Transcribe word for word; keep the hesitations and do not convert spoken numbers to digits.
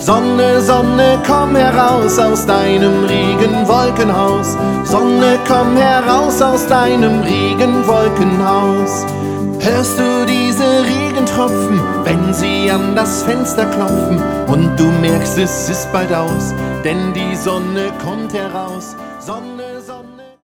Sonne, Sonne, komm heraus aus deinem Regenwolkenhaus. Sonne, komm heraus aus deinem Regenwolkenhaus. Hörst du diese Regentropfen, wenn sie an das Fenster klopfen? Und du merkst, es ist bald aus, denn die Sonne kommt heraus. Sonne